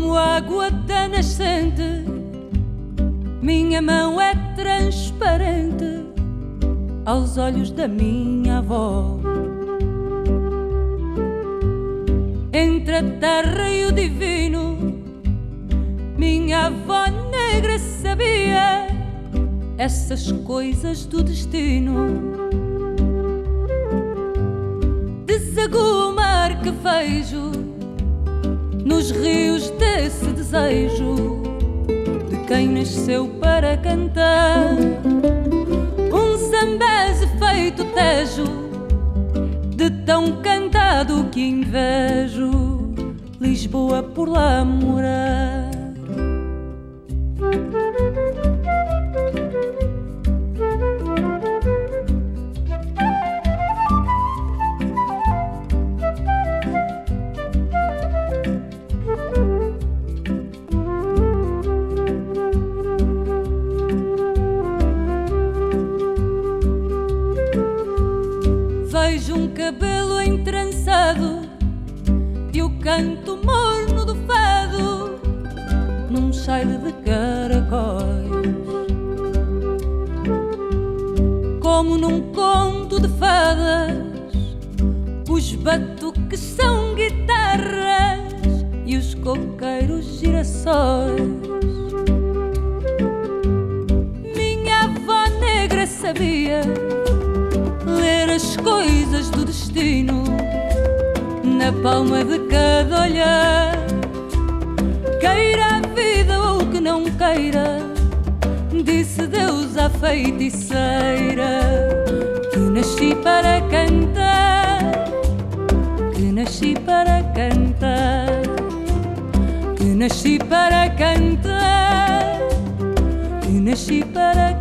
como água da nascente, minha mão é transparente aos olhos da minha avó. Entre a terra e o divino, minha avó negra sabia essas coisas do destino. Desaguo o mar que vejo nos rios desse desejo de quem nasceu para cantar. Um zambeze feito tejo, de tão cantado que invejo Lisboa por lá morar. Vejo um cabelo entrançado e o canto morno do fado num cheiro de caracóis. Como num conto de fadas, os batuques são guitarras e os coqueiros girassóis. Minha avó negra sabia ler as coisas do destino na palma de cada olhar. Queira a vida ou que não queira, disse Deus à feiticeira, que nasci para cantar, que nasci para cantar, que nasci para cantar, que nasci para cantar.